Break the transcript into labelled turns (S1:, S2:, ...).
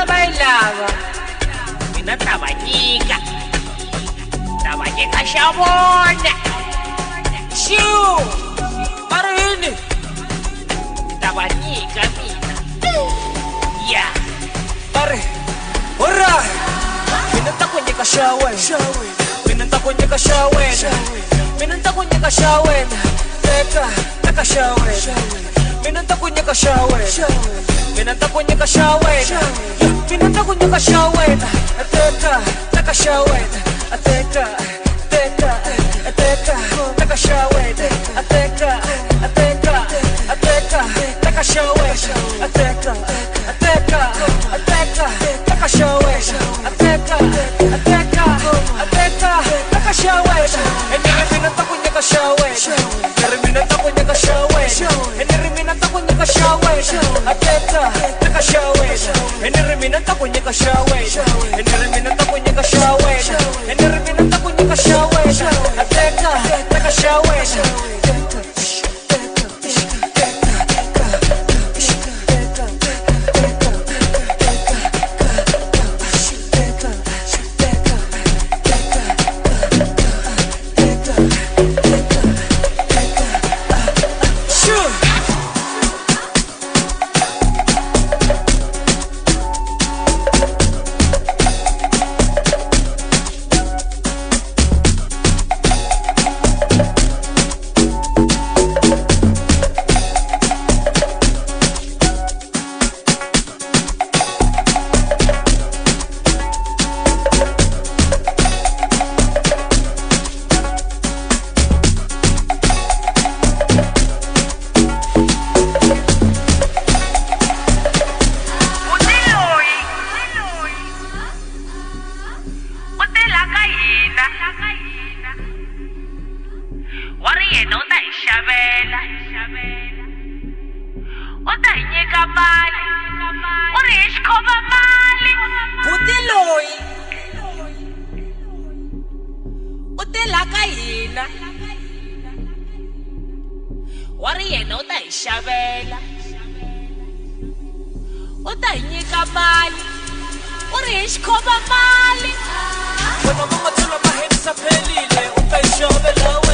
S1: bailava mina ta va nyika xavona xiu marini ta va nyika mina ya
S2: Pare, alright. Mina ta ku nyika xa wena, mina ta ku nyika xa wena, mina ta ku nyika xa wena, teka xa wena, mina ta ku nyika xa wena, mina ta ku nyika xa wena, mina ta ku nyika xa wena, teka xa wena, teka xa wena, teka xa wena, Taka show it, ateka show it, and never ta kunya ka show it, never ta kunya ka show it, and never ta kunya ka show it, ateka show it, and never ta kunya ka show it, and never ta kunya ka show it, and never ta kunya ka show it, ateka show it. When I'm on my tail, my head is up,